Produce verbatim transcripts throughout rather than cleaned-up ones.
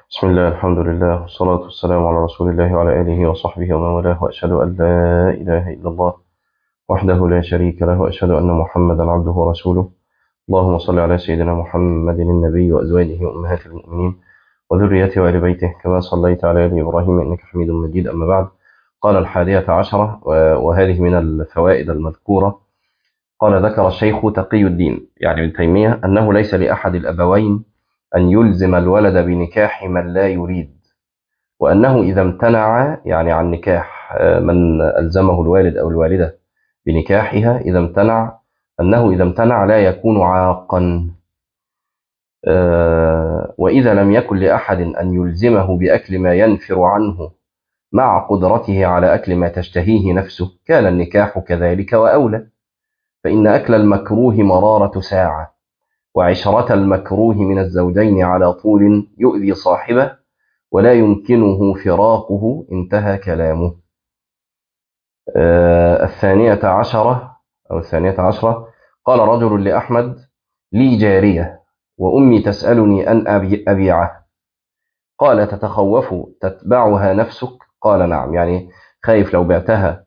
بسم الله الحمد لله والصلاة والسلام على رسول الله وعلى آله وصحبه ومن والاه وأشهد أن لا إله إلا الله وحده لا شريك له وأشهد أن محمدا عبده ورسوله. اللهم صل على سيدنا محمد النبي وأزواجه وأمهات المؤمنين وذريته وآل بيته كما صليت على آل إبراهيم إنك حميد مجيد. أما بعد، قال الحادية عشرة وهذه من الفوائد المذكورة. قال ذكر الشيخ تقي الدين يعني ابن تيمية أنه ليس لأحد الأبوين أن يلزم الولد بنكاح من لا يريد، وأنه إذا امتنع يعني عن نكاح من ألزمه الوالد أو الوالدة بنكاحها، إذا امتنع أنه إذا امتنع لا يكون عاقا. وإذا لم يكن لأحد أن يلزمه بأكل ما ينفر عنه مع قدرته على أكل ما تشتهيه نفسه كان النكاح كذلك وأولى، فإن أكل المكروه مرارة ساعة، وعشرة المكروه من الزوجين على طول يؤذي صاحبه ولا يمكنه فراقه. انتهى كلامه. آه الثانية عشرة أو الثانية عشرة قال رجل لأحمد: لي جارية وأمي تسألني أن أبي أبيعه. قال: تتخوف تتبعها نفسك؟ قال: نعم، يعني خايف لو بعتها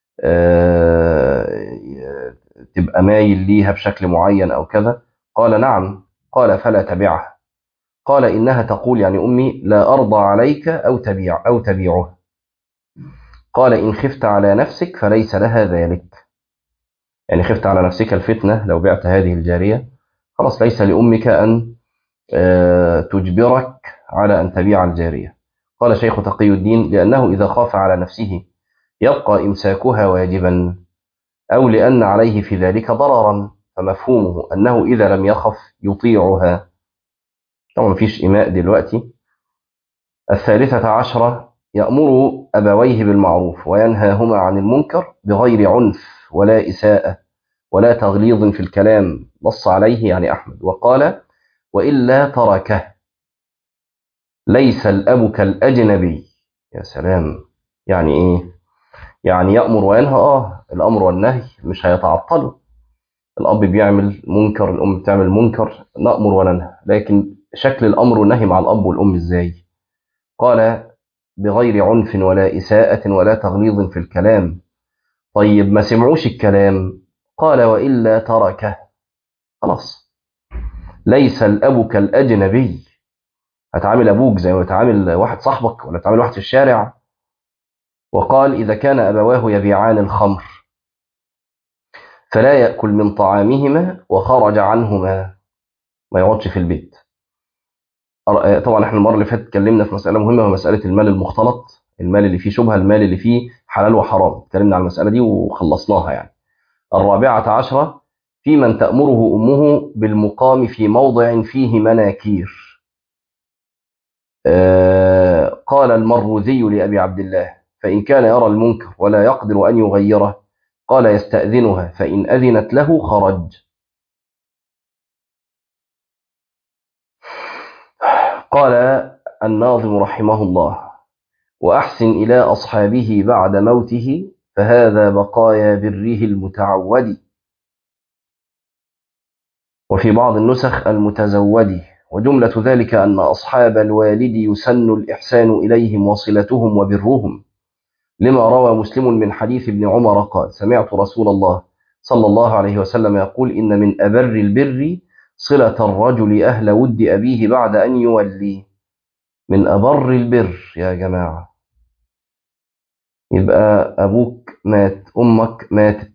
آه تبقى مايل ليها بشكل معين أو كذا. قال: نعم. قال: فلا تبعها. قال: إنها تقول يعني أمي لا أرضى عليك أو تبيع أو تبيعه. قال: إن خفت على نفسك فليس لها ذلك، يعني خفت على نفسك الفتنة لو بعت هذه الجارية، خلاص ليس لأمك أن آه، تجبرك على أن تبيع الجارية. قال شيخ تقي الدين: لأنه إذا خاف على نفسه يبقى إمساكها واجبا، أو لأن عليه في ذلك ضررا، فمفهومه أنه إذا لم يخف يطيعها. طبعا مفيش إماء دلوقتي. الثالثة عشرة يأمر أبويه بالمعروف وينهاهما عن المنكر بغير عنف ولا إساءة ولا تغليظ في الكلام، نص عليه يعني أحمد وقال: وإلا تركه. ليس الأب كالأجنبي. يا سلام، يعني إيه؟ يعني يأمر وينهى. آه الأمر والنهي مش هيتعطلوا. الأب بيعمل منكر، الأم بتعمل منكر، نأمر وننهى، لكن شكل الأمر والنهي مع الأب والأم إزاي؟ قال: بغير عنف ولا إساءة ولا تغليظ في الكلام. طيب ما سمعوش الكلام؟ قال: وإلا تركه. خلاص. ليس الأب كالأجنبي. هتعامل أبوك زي ما بتعامل واحد صاحبك ولا تعامل واحد في الشارع؟ وقال: إذا كان أبواه يبيعان الخمر فلا يأكل من طعامهما وخرج عنهما، ما يقعدش في البيت. طبعا احنا المرة اللي فاتت اتكلمنا في مسألة مهمة، وهي مسألة المال المختلط، المال اللي فيه شبهة، المال اللي فيه حلال وحرام. اتكلمنا على المسألة دي وخلصناها يعني. الرابعة عشرة في من تأمره أمه بالمقام في موضع فيه مناكير. آه قال المروذي لأبي عبد الله: فإن كان يرى المنكر ولا يقدر أن يغيره قال: يستأذنها، فإن أذنت له خرج. قال الناظم رحمه الله: وأحسن إلى أصحابه بعد موته فهذا بقايا بره المتعود. وفي بعض النسخ المتزود. وجملة ذلك أن أصحاب الوالد يسن الإحسان إليهم وصلتهم وبرهم، لما روى مسلم من حديث ابن عمر قال: سمعت رسول الله صلى الله عليه وسلم يقول: إن من أبر البر صلة الرجل أهل ود أبيه بعد أن يولي. من أبر البر يا جماعة، يبقى أبوك مات، أمك ماتت،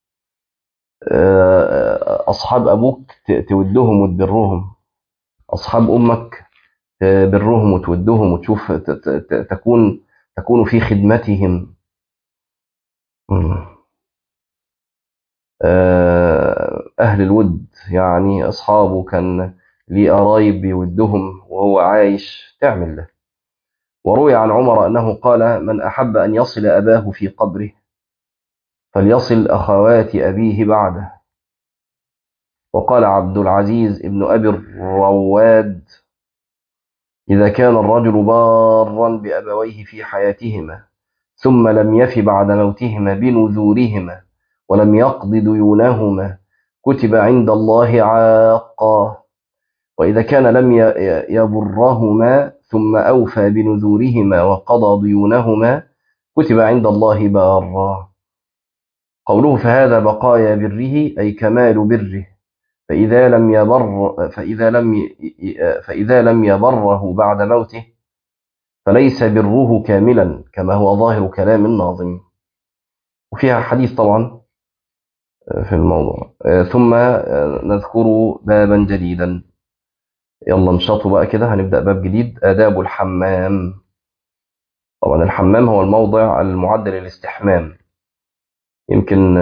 أصحاب أبوك تودهم وتبرهم، أصحاب أمك تبرهم وتودهم وتشوف تكون تكون في خدمتهم. أهل الود يعني أصحابه، كان ليه قرايب بيودهم وهو عايش، تعمل ده. وروي عن عمر أنه قال: من أحب أن يصل أباه في قبره فليصل أخوات أبيه بعده. وقال عبد العزيز ابن أبي الرواد: إذا كان الرجل بارا بأبويه في حياتهما ثم لم يف بعد موتهما بنذورهما ولم يقض ديونهما كتب عند الله عاقا، وإذا كان لم يبرهما ثم أوفى بنذورهما وقضى ديونهما كتب عند الله بارا. قوله فهذا بقايا بره أي كمال بره، فإذا لم يبر فإذا لم فإذا لم يبره بعد موته فليس بره كاملا كما هو ظاهر كلام الناظم. وفيها حديث طبعا في الموضوع. ثم نذكر بابا جديدا. يلا نشاطوا بقى كده، هنبدأ باب جديد، آداب الحمام. طبعا الحمام هو الموضع المعد للاستحمام. يمكن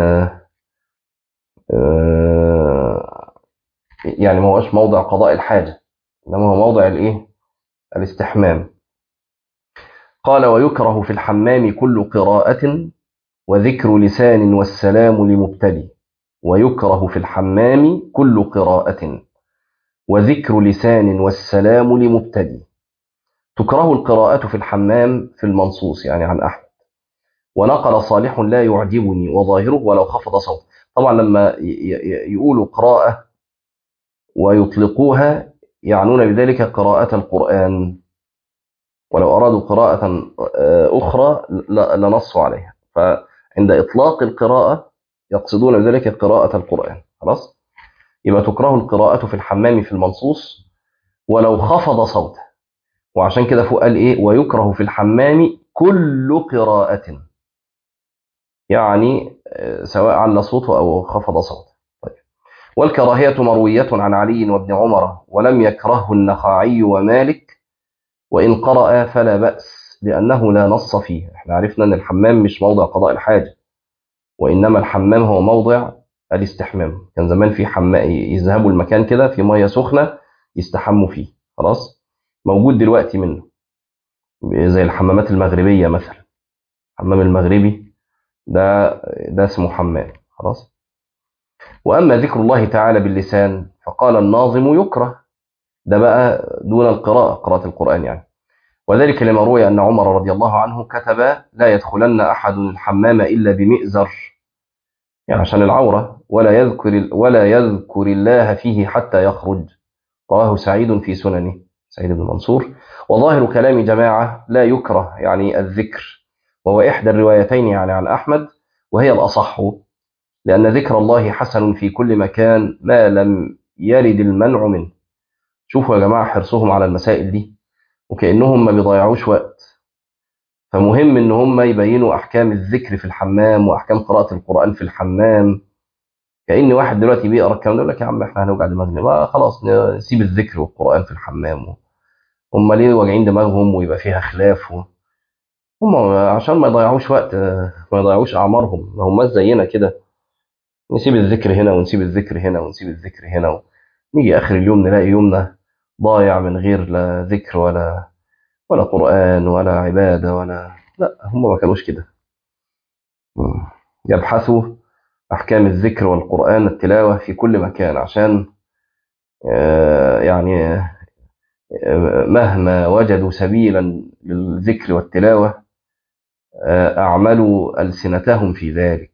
يعني ما هوش موضع قضاء الحاجة، إنما هو موضع الإيه؟ الاستحمام. قال ويكره في الحمام كل قراءة وذكر لسان والسلام لمبتدي. ويكره في الحمام كل قراءة وذكر لسان والسلام لمبتدي. تكره القراءة في الحمام في المنصوص يعني عن أحمد. ونقل صالح لا يعجبني وظاهره ولو خفض صوت. طبعا لما يقولوا قراءة ويطلقوها يعنون بذلك قراءة القرآن، ولو أرادوا قراءة أخرى لنصوا عليها، فعند إطلاق القراءة يقصدون بذلك قراءة القرآن. خلاص، يبقى تكره القراءة في الحمام في المنصوص ولو خفض صوته. وعشان كده فوق قال إيه؟ ويكره في الحمام كل قراءة، يعني سواء على صوته أو خفض صوته. طيب. والكراهية مروية عن علي وابن عمر ولم يكرهه النخعي ومالك، وإن قرأ فلا بأس لأنه لا نص فيه. احنا عرفنا أن الحمام مش موضع قضاء الحاجة، وإنما الحمام هو موضع الاستحمام. كان زمان في حمام يذهبوا المكان كده في مية سخنة يستحموا فيه. خلاص، موجود دلوقتي منه زي الحمامات المغربية مثلا. الحمام المغربي ده ده اسمه حمام. خلاص. وأما ذكر الله تعالى باللسان فقال الناظم يكره، ده بقى دون القراءة، قراءة القرآن يعني. وذلك لما روي أن عمر رضي الله عنه كتب لا يدخلن أحد الحمام إلا بمئزر، يعني عشان العورة، ولا يذكر ولا يذكر الله فيه حتى يخرج. رواه سعيد في سننه، سعيد بن منصور. وظاهر كلام جماعة لا يكره يعني الذكر، وهو إحدى الروايتين يعني عن أحمد، وهي الأصح، لأن ذكر الله حسن في كل مكان ما لم يرد المنع منه. شوفوا يا جماعة حرصهم على المسائل دي، وكأنهم ما بيضيعوش وقت. فمهم ان هم يبينوا احكام الذكر في الحمام واحكام قراءة القرآن في الحمام. كأن واحد دلوقتي بيقرا الكلام ده يقول لك يا عم احنا هنوجع دماغنا بقى، خلاص نسيب الذكر والقرآن في الحمام. هم ليه واجعين دماغهم ويبقى فيها خلاف؟ هم عشان ما يضيعوش وقت، ما يضيعوش اعمارهم. ما هم زينا كده، نسيب الذكر هنا ونسيب الذكر هنا ونسيب الذكر هنا، نيجي اخر اليوم نلاقي يومنا ضايع من غير لا ذكر ولا ولا قرآن ولا عبادة ولا. لا، هم ما كانوش كده. يبحثوا أحكام الذكر والقرآن التلاوة في كل مكان، عشان يعني مهما وجدوا سبيلا للذكر والتلاوة أعملوا ألسنتهم في ذلك.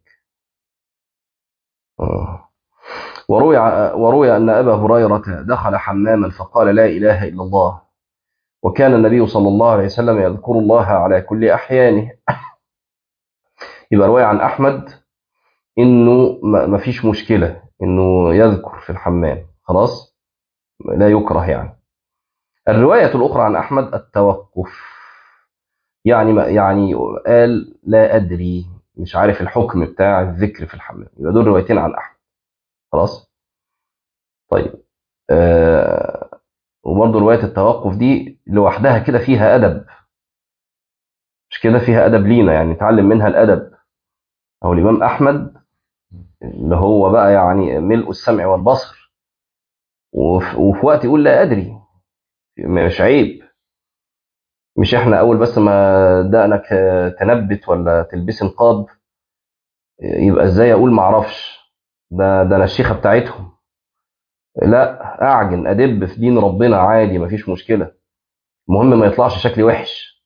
وروي وروي أن أبا هريرة دخل حماما فقال لا إله إلا الله، وكان النبي صلى الله عليه وسلم يذكر الله على كل أحيانه. يبقى رواية عن أحمد إنه ما فيش مشكلة إنه يذكر في الحمام، خلاص لا يكره يعني. الرواية الأخرى عن أحمد التوقف، يعني يعني قال لا أدري، مش عارف الحكم بتاع الذكر في الحمام. يبقى دول روايتين عن أحمد. خلاص. طيب. آه وبرضه رواية التوقف دي لوحدها كده فيها أدب، مش كده فيها أدب لينا يعني نتعلم منها الأدب. أو الإمام أحمد اللي هو بقى يعني ملء السمع والبصر، وفي, وفي وقت يقول لا أدري، مش عيب. مش احنا أول بس ما دقنك تنبت ولا تلبس نقاب يبقى ازاي أقول معرفش؟ ده ده أنا الشيخة بتاعتهم. لا، أعجن أدب في دين ربنا عادي، مفيش مشكلة، المهم ما يطلعش شكلي وحش.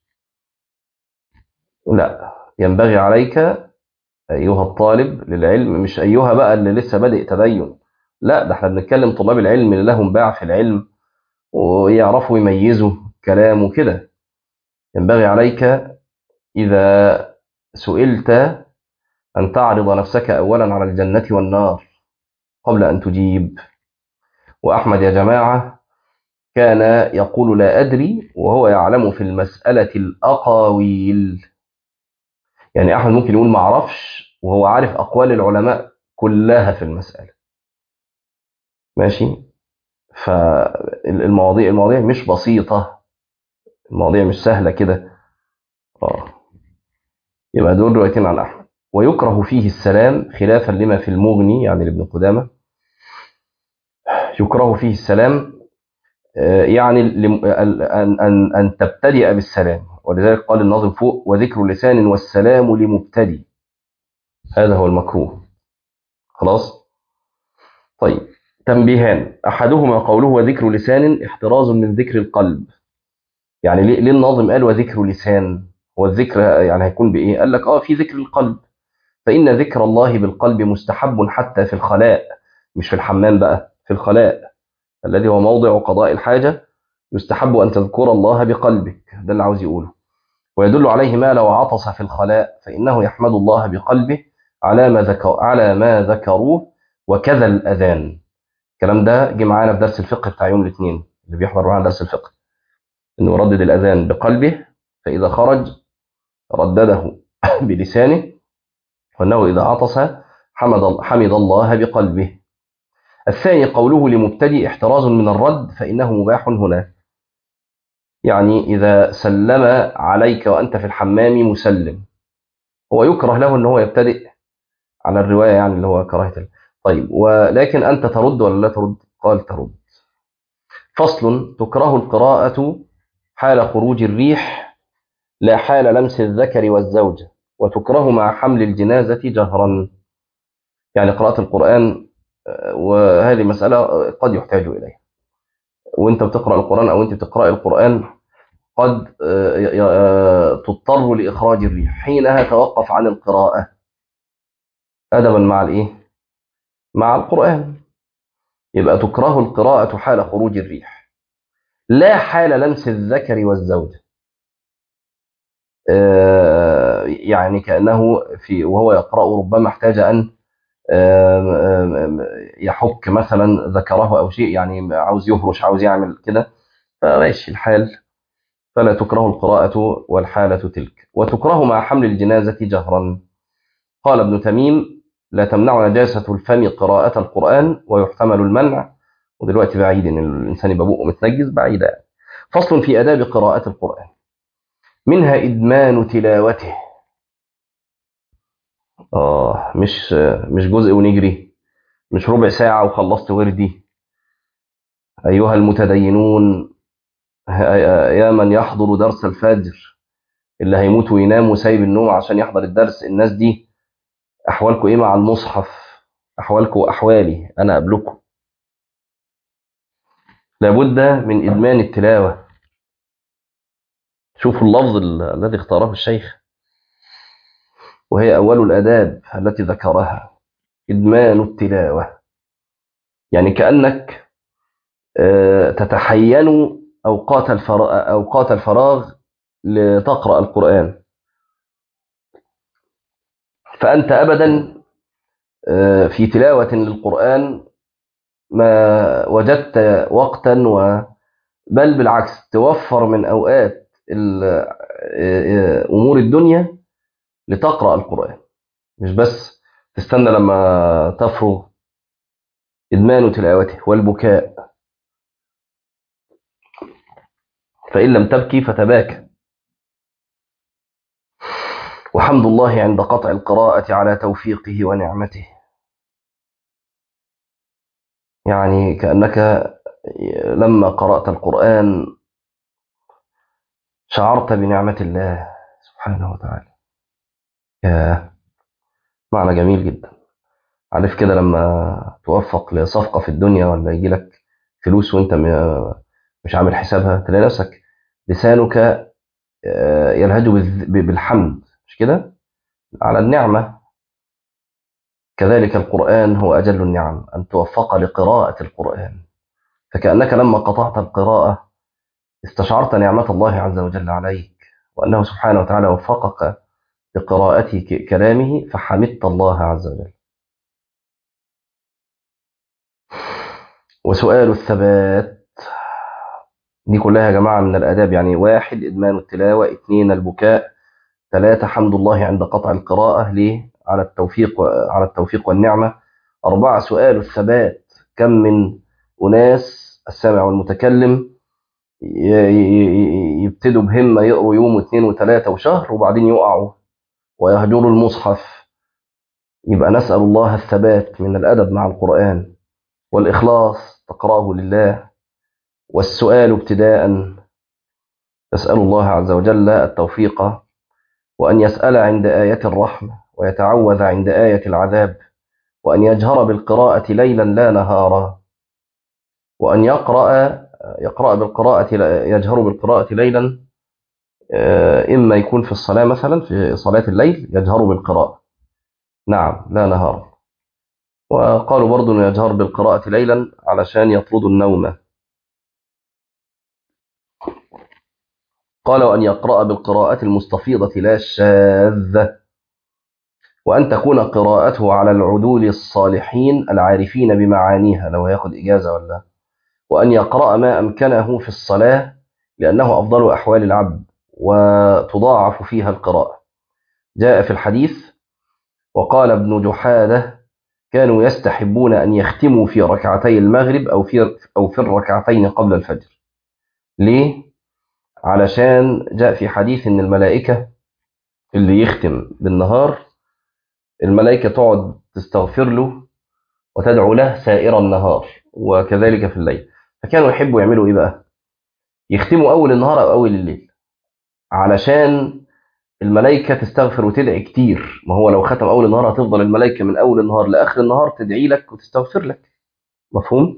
لا، ينبغي عليك أيها الطالب للعلم، مش أيها بقى اللي لسه بادئ تدين، لا، ده احنا بنتكلم طلاب العلم اللي لهم باع في العلم ويعرفوا يميزوا كلام وكده. ينبغي عليك إذا سئلت أن تعرض نفسك أولا على الجنة والنار قبل أن تجيب. وأحمد يا جماعة كان يقول لا أدري وهو يعلم في المسألة الأقاويل. يعني أحمد ممكن يقول ما أعرفش وهو عارف أقوال العلماء كلها في المسألة. ماشي. فالمواضيع المواضيع مش بسيطة، المواضيع مش سهلة كده. آه. يبقى دول روايتين عن أحمد. ويكره فيه السلام خلافا لما في المغني يعني لابن قدامة. يكره فيه السلام يعني أن أن أن تبتدئ بالسلام، ولذلك قال الناظم فوق وذكر لسان والسلام لمبتدئ، هذا هو المكروه. خلاص. طيب، تنبيهان. أحدهما قوله وذكر لسان احتراز من ذكر القلب. يعني ليه, ليه الناظم قال وذكر لسان؟ هو الذكر يعني هيكون بإيه؟ قال لك آه في ذكر القلب، فإن ذكر الله بالقلب مستحب حتى في الخلاء، مش في الحمام بقى، في الخلاء الذي هو موضع قضاء الحاجة يستحب أن تذكر الله بقلبك. ده اللي عاوز يقوله. ويدل عليه ما لو عطس في الخلاء فإنه يحمد الله بقلبه على ما ذكر على ما ذكروه، وكذا الأذان. الكلام ده جه معانا في درس الفقه بتاع يوم الاثنين اللي بيحضر معانا درس الفقه، إنه يردد الأذان بقلبه، فإذا خرج ردده بلسانه، وأنه إذا عطس حمد حمد الله بقلبه. الثاني قوله لمبتدئ احتراز من الرد فإنه مباح هنا. يعني إذا سلم عليك وأنت في الحمام مسلم، هو يكره له أنه يبتدئ على الرواية يعني اللي هو كراهة. طيب، ولكن أنت ترد ولا لا ترد؟ قال ترد. فصل. تكره القراءة حال خروج الريح لا حال لمس الذكر والزوجة، وتكره مع حمل الجنازة جهرا. يعني قراءة القرآن، وهذه مسألة قد يحتاج إليها، وانت بتقرأ القرآن أو انت بتقرأ القرآن قد تضطر لإخراج الريح، حينها توقف عن القراءة أدبا مع الإيه؟ مع القرآن. يبقى تكره القراءة حال خروج الريح لا حال لمس الذكر والزوجة. يعني كأنه في وهو يقرأ ربما احتاج أن يحك مثلا ذكره أو شيء، يعني عاوز يهرش عاوز يعمل كده، فماشي الحال. فلا تكره القراءة والحالة تلك. وتكره مع حمل الجنازة جهرا. قال ابن تميم لا تمنع نجاسة الفم قراءة القرآن، ويحتمل المنع، ودلوقتي بعيد ان الانسان يبقى بقه متنجس بعيدا. فصل في آداب قراءة القرآن. منها إدمان تلاوته. آه مش مش جزء ونجري، مش ربع ساعة وخلصت وردي. أيها المتدينون، يا من يحضر درس الفجر، اللي هيموت وينام وسايب النوم عشان يحضر الدرس، الناس دي أحوالكم إيه مع المصحف؟ أحوالكم وأحوالي أنا قبلكم. لابد من إدمان التلاوة. شوفوا اللفظ الذي اختاره الشيخ، وهي أول الآداب التي ذكرها، إدمان التلاوة. يعني كأنك تتحين أوقات الفراغ, أوقات الفراغ لتقرأ القرآن، فأنت أبدا في تلاوة للقرآن ما وجدت وقتا، بل بالعكس توفر من أوقات أمور الدنيا لتقرأ القرآن، مش بس تستنى لما تفرغ. إدمان تلاوته والبكاء، فإن لم تبكي فتباكى. وحمد الله عند قطع القراءة على توفيقه ونعمته. يعني كأنك لما قرأت القرآن شعرت بنعمة الله سبحانه وتعالى. يا معنى جميل جدا. عارف كده لما توفق لصفقة في الدنيا ولا يجي لك فلوس وانت مش عامل حسابها، تلاقي نفسك لسانك يلهج بالحمد، مش كده، على النعمة. كذلك القرآن هو أجل النعم، أن توفق لقراءة القرآن. فكأنك لما قطعت القراءة استشعرت نعمة الله عز وجل عليك، وأنه سبحانه وتعالى وفقك لقراءة ك- كلامه، فحمدت الله عز وجل. وسؤال الثبات، دي كلها يا جماعة من الآداب. يعني واحد إدمان التلاوة، اثنين البكاء، ثلاثة حمد الله عند قطع القراءة ليه على التوفيق على التوفيق والنعمة، أربعة سؤال الثبات. كم من أناس السامع والمتكلم ي- ي- ي- يبتدوا بهمة يقروا يوم واثنين وثلاثة وشهر وبعدين يقعوا ويهجروا المصحف. يبقى نسأل الله الثبات من الأدب مع القرآن، والإخلاص تقرأه لله، والسؤال ابتداء تسأل الله عز وجل التوفيق، وأن يسأل عند آية الرحمة ويتعوذ عند آية العذاب، وأن يجهر بالقراءة ليلا لا نهارا، وأن يقرأ يقرأ بالقراءة يجهر بالقراءة ليلا، آه، إما يكون في الصلاة مثلا في صلاة الليل يجهر بالقراءة، نعم لا نهارا. وقالوا برضو أنه يجهر بالقراءة ليلا علشان يطرد النوم. قال وأن يقرأ بالقراءة المستفيضة لا الشاذة، وأن تكون قراءته على العدول الصالحين العارفين بمعانيها، لو ياخد إجازة ولا. وأن يقرأ ما أمكنه في الصلاة، لأنه أفضل أحوال العبد وتضاعف فيها القراءة. جاء في الحديث وقال ابن جحادة كانوا يستحبون أن يختموا في ركعتي المغرب أو في أو في الركعتين قبل الفجر. ليه؟ علشان جاء في حديث إن الملائكة اللي يختم بالنهار الملائكة تقعد تستغفر له وتدعو له سائر النهار، وكذلك في الليل. فكانوا يحبوا يعملوا إيه بقى؟ يختموا أول النهار أو أول الليل، علشان الملائكة تستغفر وتدعي كتير. ما هو لو ختم أول النهار هتفضل الملائكة من أول النهار لآخر النهار تدعي لك وتستغفر لك. مفهوم؟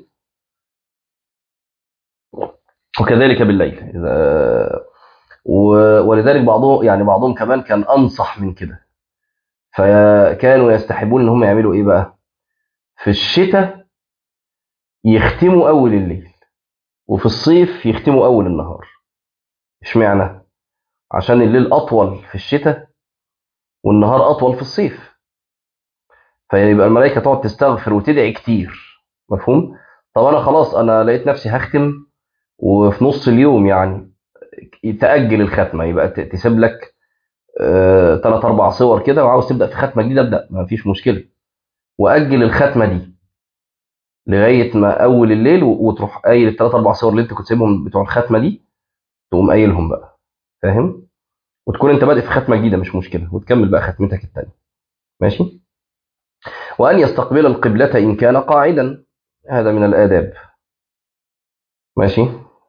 وكذلك بالليل إذا و- ولذلك بعضهم يعني بعضهم كمان كان أنصح من كده، فكانوا يستحبون إن هم يعملوا إيه بقى؟ في الشتاء يختموا أول الليل، وفي الصيف يختموا أول النهار. اشمعنى؟ عشان الليل أطول في الشتاء والنهار أطول في الصيف، فيبقى الملائكة تقعد تستغفر وتدعي كتير. مفهوم؟ طب أنا خلاص أنا لقيت نفسي هختم وفي نص اليوم، يعني تأجل الختمة، يبقى ت- تسيب لك ثلاث أربع صور كده وعاوز تبدأ في ختمة جديدة، ابدأ ما فيش مشكلة، وأجل الختمة دي لغاية ما أول الليل و- وتروح قايل الثلاث أربع صور اللي أنت كنت سايبهم بتوع الختمة دي، تقوم قايلهم بقى. فاهم؟ وتكون أنت بادئ في ختمة جديدة مش مشكلة، وتكمل بقى ختمتك التانية. ماشي؟ وأن يستقبل القبلة إن كان قاعدا، هذا من الآداب. ماشي؟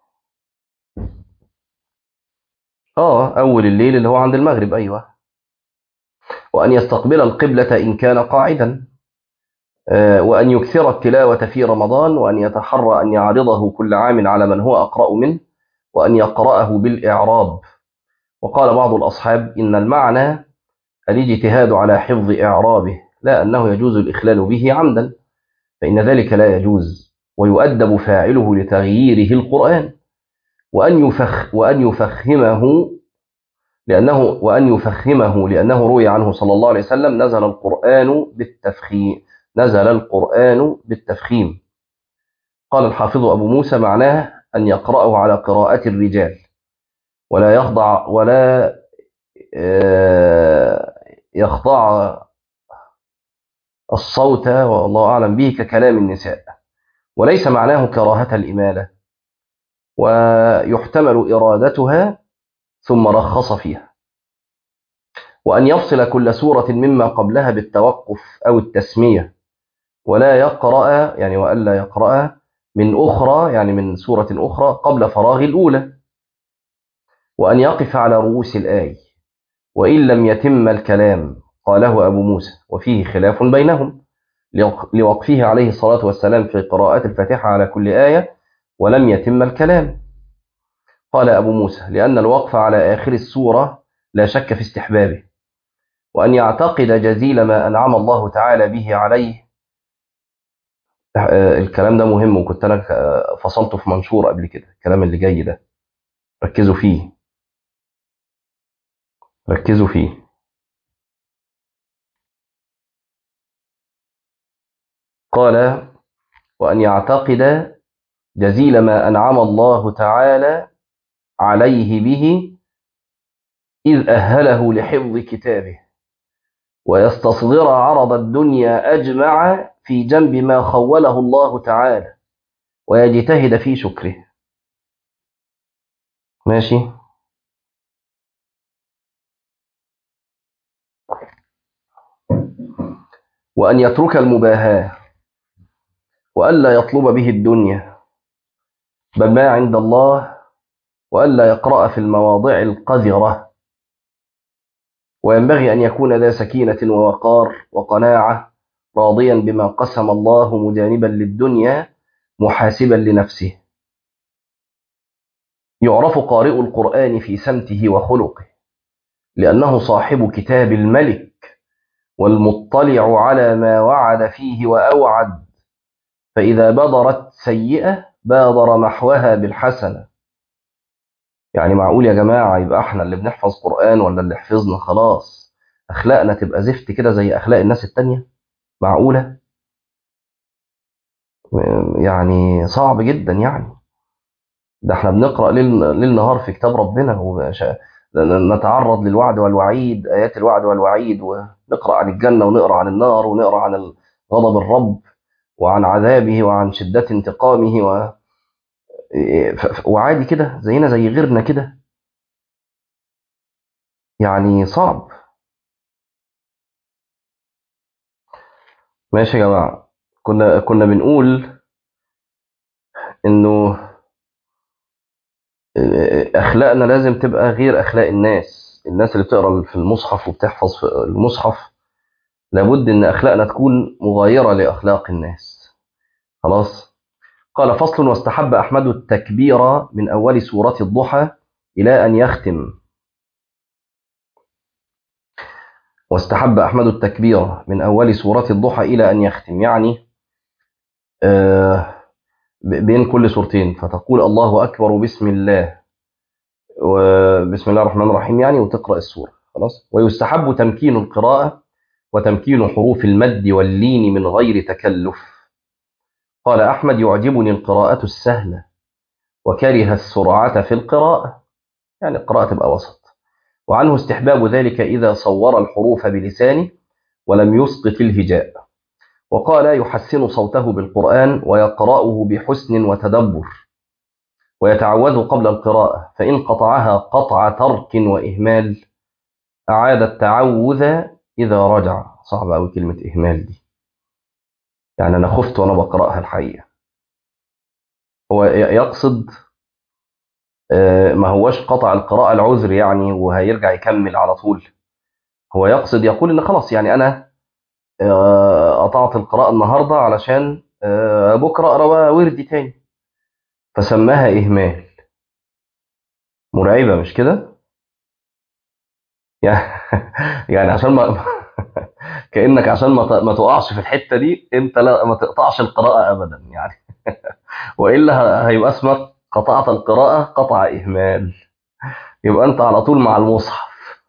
آه أول الليل اللي هو عند المغرب، أيوه. وأن يستقبل القبلة إن كان قاعدا، آه، وأن يكثر التلاوة في رمضان، وأن يتحرى أن يعرضه كل عام على من هو أقرأ منه، وأن يقرأه بالإعراب. وقال بعض الأصحاب إن المعنى الاجتهاد على حفظ إعرابه، لا أنه يجوز الإخلال به عمدا، فإن ذلك لا يجوز، ويؤدب فاعله لتغييره القرآن. وأن يفخ وأن يفخمه لأنه وأن يفخمه لأنه روي عنه صلى الله عليه وسلم نزل القرآن بالتفخيم نزل القرآن بالتفخيم. قال الحافظ أبو موسى معناه أن يقرأه على قراءة الرجال، ولا يخضع ولا آه، يخضع الصوت والله أعلم به ككلام النساء، وليس معناه كراهة الإمالة، ويحتمل إرادتها ثم رخص فيها. وأن يفصل كل سورة مما قبلها بالتوقف أو التسمية، ولا يقرأ يعني وألا يقرأ من أخرى يعني من سورة أخرى قبل فراغ الأولى. وأن يقف على رؤوس الآي وإن لم يتم الكلام، قاله أبو موسى وفيه خلاف بينهم، لوقفه عليه الصلاة والسلام في قراءة الفاتحة على كل آية ولم يتم الكلام. قال أبو موسى لأن الوقف على آخر السورة لا شك في استحبابه. وأن يعتقد جزيل ما أنعم الله تعالى به عليه. الكلام ده مهم، وكنت أنا فصلته في منشور قبل كده الكلام اللي جاي ده. ركزوا فيه، ركزوا فيه. قال: وأن يعتقد جزيل ما أنعم الله تعالى عليه به إذ أهله لحفظ كتابه، ويستصغر عرض الدنيا أجمع في جنب ما خوله الله تعالى، ويجتهد في شكره. ماشي. وأن يترك المباهاة، وألا يطلب به الدنيا بل ما عند الله، وألا يقرأ في المواضع القذرة. وينبغي أن يكون ذا سكينة ووقار وقناعة، راضيا بما قسم الله، مجانبا للدنيا محاسبا لنفسه. يعرف قارئ القرآن في سمته وخلقه، لأنه صاحب كتاب الملك، والمطلع على ما وعد فيه وأوعد. فإذا بدرت سيئة بادر محوها بالحسنة. يعني معقول يا جماعة يبقى احنا اللي بنحفظ قرآن ولا اللي حفظنا خلاص أخلاقنا تبقى زفت كده زي أخلاق الناس التانية؟ معقولة؟ يعني صعب جدا يعني. ده احنا بنقرأ ليل, ليل نهار في كتاب ربنا، ونتعرض للوعد والوعيد، آيات الوعد والوعيد، ونقرأ عن الجنة ونقرأ عن النار ونقرأ عن غضب الرب وعن عذابه وعن شدة انتقامه و... وعادي كده زينا زي غيرنا كده. يعني صعب. ماشي يا جماعة. كنا كنا بنقول إنه أخلاقنا لازم تبقى غير أخلاق الناس. الناس اللي بتقرأ في المصحف وبتحفظ في المصحف لابد إن أخلاقنا تكون مغايرة لأخلاق الناس. خلاص. قال: فصل: واستحب أحمد التكبير من أول سورة الضحى إلى أن يختم. واستحب أحمد التكبير من أول سورة الضحى إلى أن يختم، يعني آه بين كل سورتين فتقول الله أكبر بسم الله وبسم الله الرحمن الرحيم يعني، وتقرأ السورة. خلاص. ويستحب تمكين القراءة وتمكين حروف المد واللين من غير تكلف. قال أحمد: يعجبني القراءة السهلة، وكره السرعة في القراءة، يعني القراءة تبقى وسط. وعنه استحباب ذلك إذا صور الحروف بلسانه ولم يسقط الهجاء. وقال: يحسن صوته بالقرآن ويقرأه بحسن وتدبر، ويتعوذ قبل القراءة، فإن قطعها قطع ترك وإهمال أعاد التعوذ إذا رجع. صعب أوي كلمة إهمال دي، يعني أنا خفت وأنا بقرأها الحقيقة. هو يقصد ما هوش قطع القراءة العذر يعني وهيرجع يكمل على طول. هو يقصد يقول إن خلاص يعني أنا قطعت القراءة النهاردة علشان بكرة أقرأ وردي تاني، فسماها إهمال. مرعبة مش كده؟ يعني عشان ما كأنك عشان ما ما تقعش في الحتة دي انت لا ما تقطعش القراءة ابدا يعني. والا هيبقى اسمك قطعت القراءة قطع اهمال، يبقى انت على طول مع المصحف.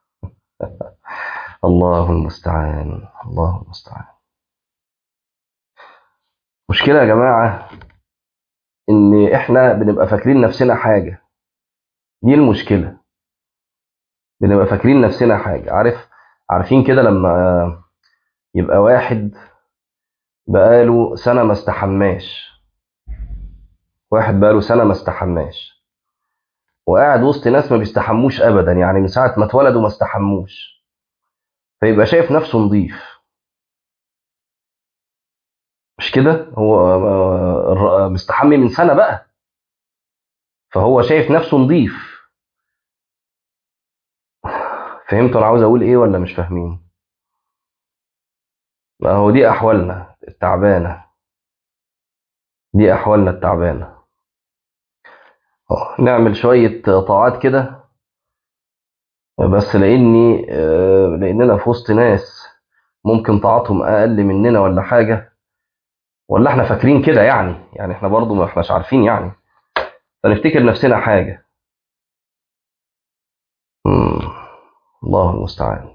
الله المستعان، الله المستعان. مشكلة يا جماعة ان احنا بنبقى فاكرين نفسنا حاجة. دي المشكلة، بنبقى فاكرين نفسنا حاجة. عارف عارفين كده لما يبقى واحد بقاله سنة ما استحماش، واحد بقاله سنة ما استحماش وقاعد وسط ناس ما بيستحموش ابدا، يعني من ساعة ما اتولدوا ما استحموش، فيبقى شايف نفسه نظيف. مش كده؟ هو مستحمي من سنة بقى، فهو شايف نفسه نظيف. فهمتوا انا عاوز اقول ايه ولا مش فاهمين؟ ما هو دي احوالنا التعبانة، دي احوالنا التعبانة. نعمل شوية طاعات كده بس لاني لاننا في وسط ناس ممكن طاعتهم اقل مننا ولا حاجة، ولا احنا فاكرين كده يعني يعني احنا برضو ما احناش عارفين يعني، فنفتكر نفسنا حاجة. مم. الله المستعان.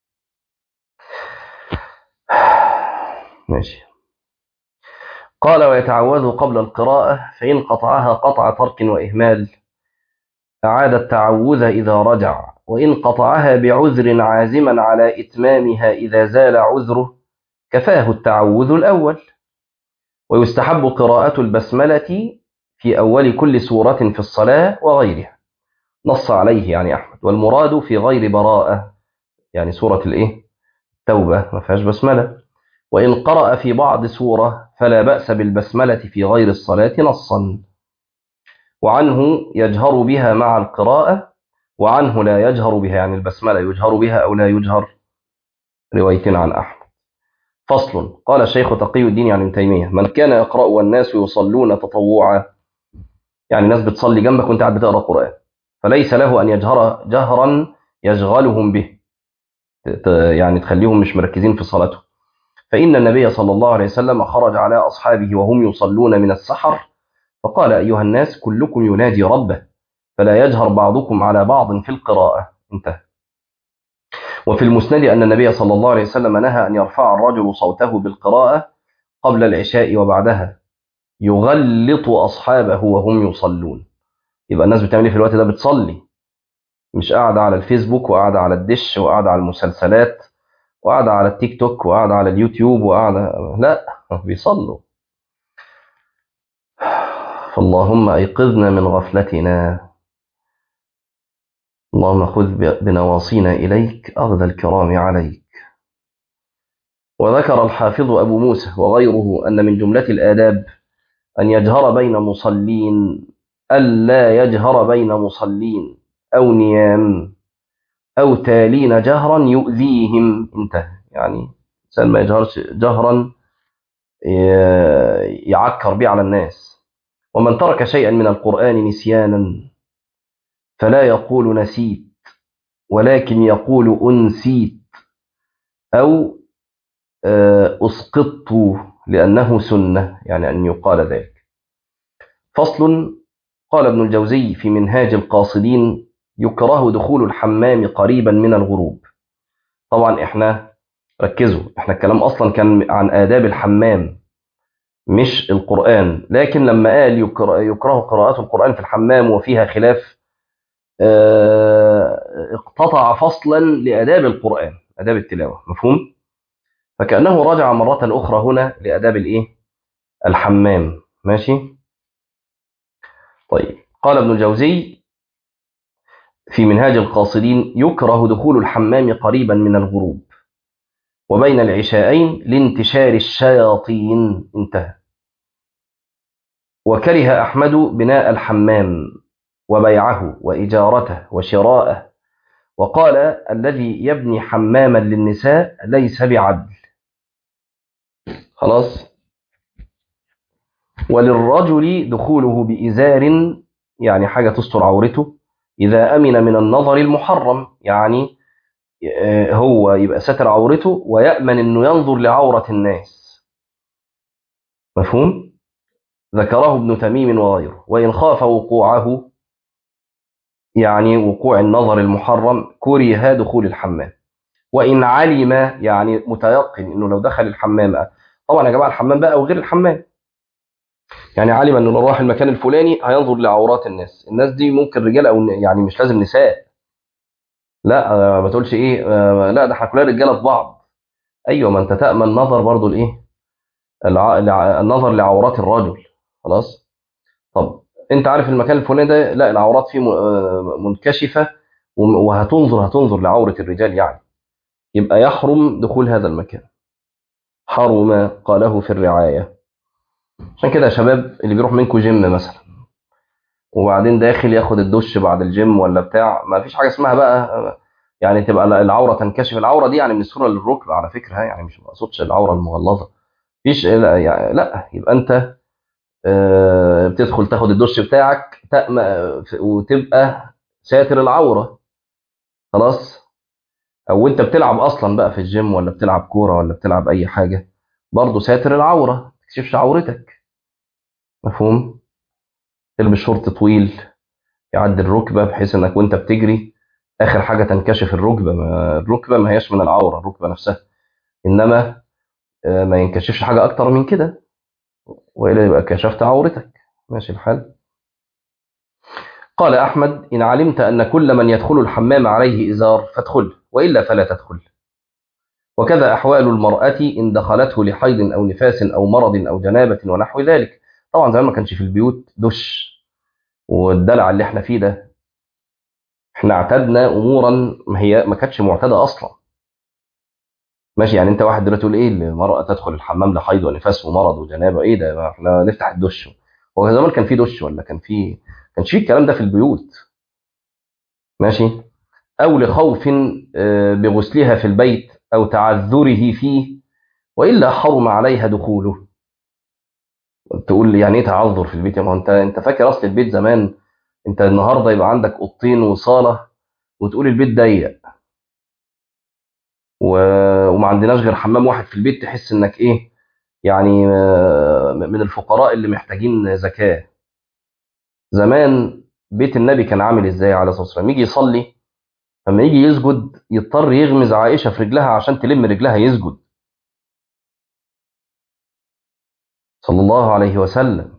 ماشي. قال ويتعوذ قبل القراءة، فإن قطعها قطع ترك وإهمال أعاد التعوذ إذا رجع، وإن قطعها بعذر عازما على إتمامها إذا زال عذره كفاه التعوذ الأول. ويستحب قراءة البسملة في أول كل سورة في الصلاة وغيرها، نص عليه يعني أحمد، والمراد في غير براءة، يعني سورة الإيه؟ توبة ما فيهاش بسملة. وإن قرأ في بعض سورة فلا بأس بالبسملة في غير الصلاة نصا، وعنه يجهر بها مع القراءة، وعنه لا يجهر بها، يعني البسملة يجهر بها أو لا يجهر، روايتين عن أحمد. فصل. قال الشيخ تقي الدين يعني ابن تيمية: من كان يقرأ والناس يصلون تطوعا، يعني الناس بتصلي جنبك وانت قاعد بتقرأ قرآن، فليس له أن يجهر جهرا يشغلهم به، يعني تخليهم مش مركزين في صلاته، فإن النبي صلى الله عليه وسلم خرج على أصحابه وهم يصلون من السحر فقال: أيها الناس كلكم ينادي ربه فلا يجهر بعضكم على بعض في القراءة. انتهى. وفي المسند أن النبي صلى الله عليه وسلم نهى أن يرفع الرجل صوته بالقراءة قبل العشاء وبعدها يغلط أصحابه وهم يصلون. يبقى الناس بتعمل ايه في الوقت ده؟ بتصلي، مش قاعدة على الفيسبوك وقاعدة على الدش وقاعدة على المسلسلات وقاعدة على التيك توك وقاعدة على اليوتيوب وقاعدة، لا، بيصلوا. فاللهم أيقظنا من غفلتنا، اللهم خذ بنواصينا إليك أخذ الكرام عليك. وذكر الحافظ أبو موسى وغيره أن من جملة الآداب أن يجهر بين مصلين، ألا يجهر بين مصلين أو نيام أو تالين جهرا يؤذيهم. انتهى. يعني إنسان ما يجهرش جهرا يعكر به على الناس. ومن ترك شيئا من القرآن نسيانا فلا يقول نسيت، ولكن يقول أنسيت أو أسقطت، لأنه سنة، يعني أن يقال ذلك. فصل. قال ابن الجوزي في منهاج القاصدين: يكره دخول الحمام قريبا من الغروب. طبعا احنا ركزوا، احنا الكلام أصلا كان عن آداب الحمام مش القرآن، لكن لما قال يكره قراءة القرآن في الحمام وفيها خلاف، اه اقتطع فصلا لآداب القرآن، آداب التلاوة. مفهوم؟ فكأنه رجع مرة أخرى هنا لآداب الإيه؟ الحمام. ماشي؟ طيب. قال ابن الجوزي في منهاج القاصدين: يكره دخول الحمام قريبا من الغروب وبين العشاءين لانتشار الشياطين. انتهى. وكره أحمد بناء الحمام وبيعه وإجارته وشراءه، وقال: الذي يبني حماما للنساء ليس بعدل. خلاص. وللرجل دخوله بإزار، يعني حاجة تستر عورته، إذا أمن من النظر المحرم، يعني هو يبقى ساتر عورته ويأمن أنه ينظر لعورة الناس. مفهوم؟ ذكره ابن تميم وغيره. وإن خاف وقوعه، يعني وقوع النظر المحرم، كره دخول الحمام. وإن علم، يعني متيقن أنه لو دخل الحمام، طبعا يا جماعة الحمام بقى وغير الحمام، يعني علم أنه لو راح المكان الفلاني هينظر لعورات الناس. الناس دي ممكن رجال أو يعني مش لازم نساء، لا ما تقولش إيه، لا ده احنا كلنا رجالة في بعض. أيوة، ما أنت تأمن نظر برضو الإيه، الع... الع... النظر لعورات الرجل. خلاص. طب أنت عارف المكان الفلاني ده لا العورات فيه منكشفة وهتنظر هتنظر لعورة الرجال، يعني يبقى يحرم دخول هذا المكان. حرم قاله في الرعاية. عشان كده يا شباب اللي بيروح منكم جيم مثلا وبعدين داخل ياخد الدش بعد الجيم ولا بتاع، ما فيش حاجة اسمها بقى يعني تبقى العورة تنكشف. العورة دي يعني من السرة للركبة على فكرة، يعني مش مقصودش العورة المغلظة. فيش لا, يعني لا يبقى انت بتدخل تاخد الدش بتاعك وتبقى ساتر العورة. خلاص. او انت بتلعب اصلا بقى في الجيم ولا بتلعب كورة ولا بتلعب اي حاجة، برضه ساتر العورة، ما تكشفش عورتك. مفهوم؟ تلبس شورت طويل يعدي الركبة بحيث انك وانت بتجري آخر حاجة تنكشف الركبة، ما الركبة ما هيش من العورة الركبة نفسها، إنما آه، ما ينكشفش حاجة أكتر من كده، وإلا يبقى كشفت عورتك. ماشي الحال. قال أحمد: إن علمت أن كل من يدخل الحمام عليه إزار فادخل، وإلا فلا تدخل. وكذا أحوال المرأة إن دخلته لحيض أو نفاس أو مرض أو جنابة ونحو ذلك. طبعا زمان ما كانش في البيوت دش والدلع اللي احنا فيه ده، احنا اعتدنا أمورا ما هي ما كانتش معتادة أصلا. ماشي، يعني انت واحد دلوقتي تقول ايه المرأة تدخل الحمام لحيض ونفاس ومرض وجنابة، ايه ده؟ ما احنا نفتح الدش. هو زمان كان في دش ولا كان في كانش في الكلام ده في البيوت؟ ماشي. أو لخوف آه، بغسلها في البيت أو تعذره فيه، وإلا حرم عليها دخوله. تقول لي يعني ايه تعذر في البيت؟ ما هو انت انت فاكر اصل البيت زمان، انت النهارده يبقى عندك اوضتين وصاله وتقول البيت ضيق و... وما عندناش غير حمام واحد في البيت، تحس انك ايه يعني، آه، من الفقراء اللي محتاجين زكاه. زمان بيت النبي كان عامل ازاي عليه الصلاه والسلام؟ يجي يصلي، لما يجي يسجد يضطر يغمز عائشه في رجلها عشان تلم رجلها يسجد، صلى الله عليه وسلم.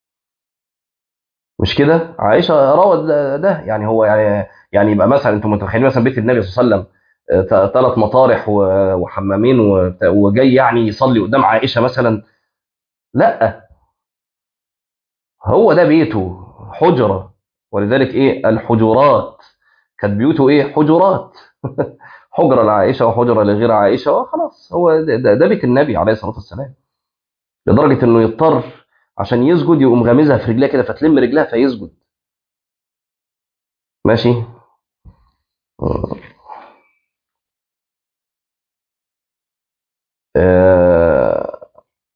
مش كده؟ عائشه روت ده ده، يعني هو يعني يعني يبقى مثلا انتم متخيلين مثلا بيت النبي صلى الله عليه وسلم ثلاث مطارح و- وحمامين و- وجاي يعني يصلي قدام عائشه مثلا؟ لا، هو ده بيته حجره. ولذلك ايه الحجرات؟ كانت بيوته ايه؟ حجرات. حجره لعائشه وحجره لغير عائشه، وخلاص هو ده, ده, ده بيت النبي عليه الصلاه والسلام. لدرجه انه يضطر عشان يسجد يقوم غامزها في رجلها كده فتلم رجلها فيسجد. ماشي. آه،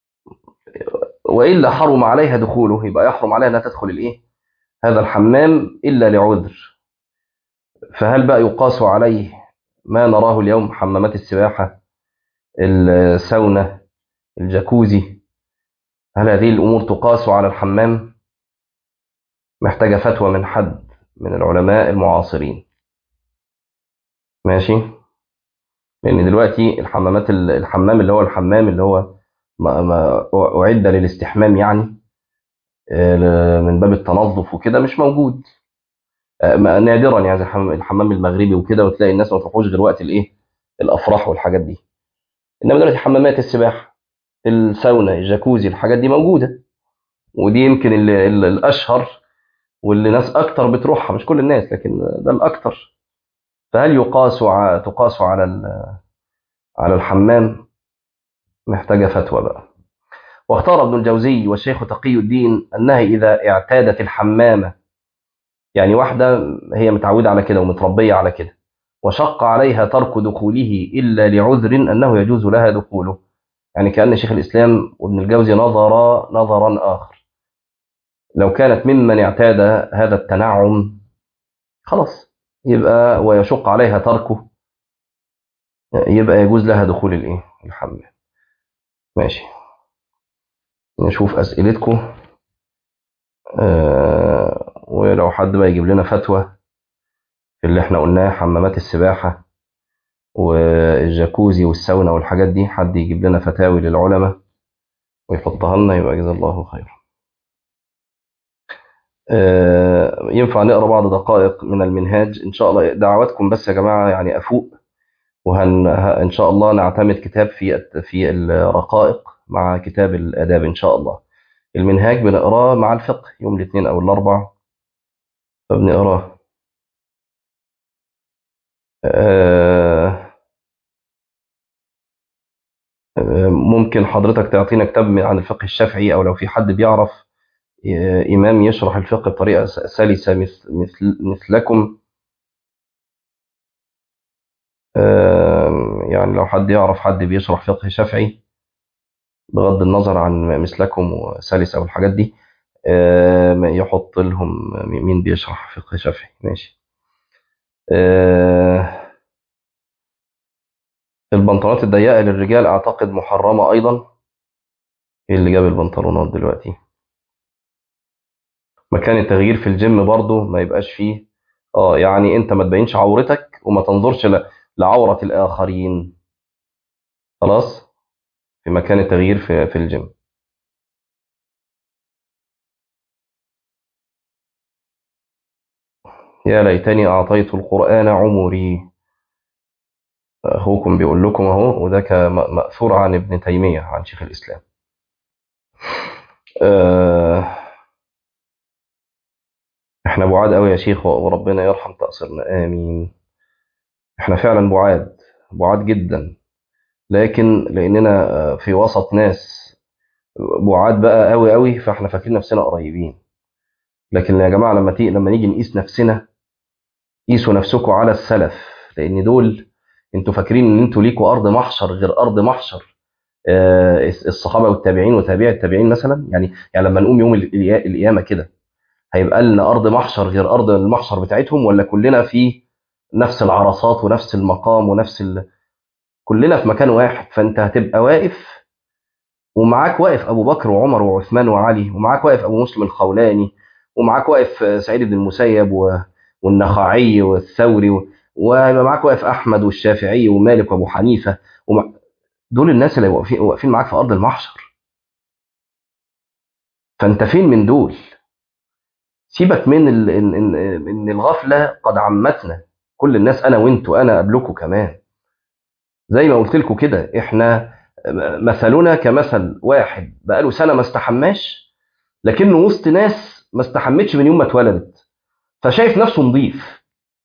والا حرم عليها دخوله، يبقى يحرم عليها انها تدخل الايه، هذا الحمام، الا لعذر. فهل بقى يقاس عليه ما نراه اليوم، حمامات السباحه، الساونا، الجاكوزي؟ هل هذه الامور تقاس على الحمام؟ محتاجه فتوى من حد من العلماء المعاصرين. ماشي. لان دلوقتي الحمامات الحمام اللي هو الحمام اللي هو ما ما اعد للاستحمام يعني، آه، من باب التنظف وكده، مش موجود. آه، نادرا يعني، زي الحمام الحمام المغربي وكده، وتلاقي الناس ما تروحوش غير وقت الايه، الافراح والحاجات دي. انما دلوقتي حمامات السباحه، الساونا، الجاكوزي، الحاجات دي موجوده، ودي يمكن اللي اللي الاشهر واللي ناس اكتر بتروحها، مش كل الناس لكن ده الاكتر. فهل يقاس ع- تقاس على ال- على الحمام؟ محتاجه فتوى بقى. واختار ابن الجوزي والشيخ تقي الدين انها اذا اعتادت الحمامه، يعني واحده هي متعوده على كده ومتربيه على كده، وشق عليها ترك دخوله الا لعذر، انه يجوز لها دخوله. يعني كأن شيخ الاسلام وابن الجوزي نظر نظرا اخر، لو كانت ممن اعتاد هذا التنعم خلاص، يبقى ويشق عليها تركه، يبقى يجوز لها دخول الايه، الحمام. ماشي. نشوف اسئلتكم. آه ولو حد بقى يجيب لنا فتوى في اللي احنا قلناه، حمامات السباحة والجاكوزي والساونا والحاجات دي، حد يجيب لنا فتاوي للعلماء ويحطها لنا، يبقى جزا الله خير. آه ينفع نقرا بعض دقائق من المنهاج ان شاء الله؟ دعواتكم بس يا جماعة، يعني افوق، وهن ه- ان شاء الله نعتمد كتاب في في الرقائق مع كتاب الاداب ان شاء الله. المنهاج بنقراه مع الفقه يوم الاثنين او الاربع، فبنقراه. آه آه، ممكن حضرتك تعطينا كتاب من- عن الفقه الشافعي، او لو في حد بيعرف آه، إمام يشرح الفقه بطريقة س- سلسة مثل مثل مثلكم. آه، يعني لو حد يعرف حد بيشرح فقه شافعي بغض النظر عن مثلكم وسلسة والحاجات دي، آه، ما يحط لهم مين بيشرح فقه شافعي. ماشي. آه، البنطلونات الضيقة للرجال أعتقد محرمة أيضا. إيه اللي جاب البنطلونات دلوقتي؟ مكان التغيير في الجيم برضو ما يبقاش فيه اه يعني انت ما تبينش عورتك وما تنظرش ل- لعورة الآخرين. خلاص. في مكان التغيير في في الجيم. يا ليتني أعطيت القرآن عمري. أخوكم بيقول لكم أهو، وده كان مأثور عن ابن تيمية عن شيخ الإسلام. آه، احنا بعاد قوي يا شيخ، وربنا يرحم تقصيرنا، آمين. احنا فعلا بعاد، بعاد جدا. لكن لأننا آه، في وسط ناس بعاد بقى قوي قوي، فاحنا فاكرين نفسنا قريبين. لكن يا جماعة لما تيجي لما نيجي نقيس نفسنا، قيسوا نفسكم على السلف. لأن دول انتوا فاكرين ان انتوا ليكوا أرض محشر غير أرض محشر آه، الصحابة والتابعين وتابع التابعين مثلا. يعني يعني لما نقوم يوم القيا- القيامة كده، هيبقى لنا أرض محشر غير أرض المحشر بتاعتهم، ولا كلنا في نفس العرصات ونفس المقام ونفس ال... كلنا في مكان واحد. فأنت هتبقى واقف، ومعاك واقف أبو بكر وعمر وعثمان وعلي، ومعاك واقف أبو مسلم الخولاني، ومعاك واقف آه، سعيد بن المسيب و... والنخعي والثوري و... وهيبقى معاك واقف أحمد والشافعي ومالك وأبو حنيفة وم... دول الناس اللي واقفين واقفين معاك في أرض المحشر. فأنت فين من دول؟ سيبك من ال... ان ان ان الغفله قد عمتنا. كل الناس انا وانتوا، انا قبلكم كمان. زي ما قلت لكم كده، احنا مثلنا كمثل واحد بقاله سنه ما استحماش، لكنه وسط ناس ما استحمتش من يوم ما اتولدت، فشايف نفسه نظيف.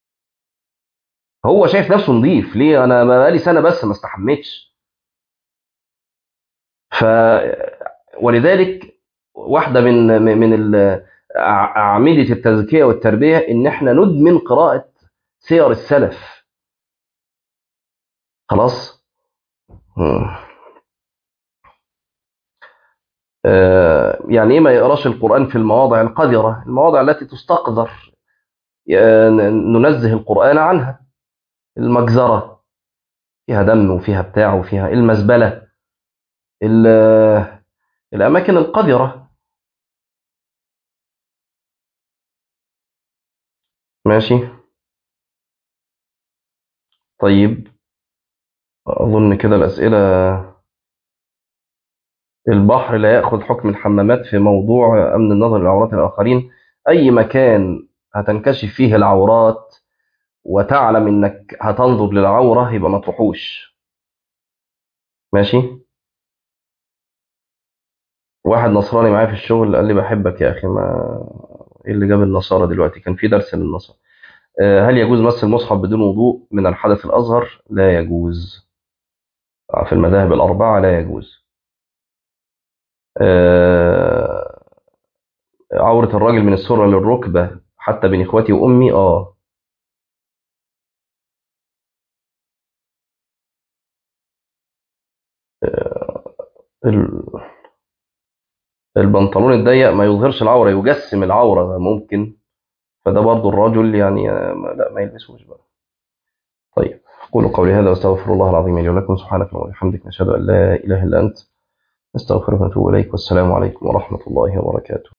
هو شايف نفسه نظيف ليه؟ انا بقالي سنه بس ما استحمتش. ف ولذلك واحده من من ال- أع- اعمده التزكيه والتربيه ان احنا ندمن قراءه سير السلف. خلاص. مم. آه، يعني ايه ما يقراش القرآن في المواضع القذرة، المواضع التي تستقذر؟ آه، ننزه القرآن عنها. المجزرة فيها دم وفيها بتاع وفيها المزبلة، ال- آه، الأماكن القذرة. ماشي. طيب، أظن كده الأسئلة. البحر لا يأخذ حكم الحمامات في موضوع أمن النظر لعورات الآخرين. أي مكان هتنكشف فيه العورات وتعلم إنك هتنظر للعورة يبقى ما تروحوش. ماشي. واحد نصراني معايا في الشغل قال لي بحبك يا اخي. ما ايه اللي جاب النصارى دلوقتي؟ كان في درس للنصارى. آه، هل يجوز مس المصحف بدون وضوء من الحدث الاصغر؟ لا يجوز. آه، في المذاهب الاربعه لا يجوز. آه، عوره الراجل من السره للركبه حتى بين اخواتي وامي. اه ال- البنطلون الضيق ما يظهرش العوره، يجسم العوره ممكن. فده برضو الرجل يعني آه، ما- لا ما يلبسوش بقى. طيب، أقول قولي هذا وأستغفر الله العظيم لي ولكم. سبحانك اللهم وبحمدك، نشهد أن لا إله إلا أنت، نستغفرك ونتوب إليك. والسلام عليكم ورحمة الله وبركاته.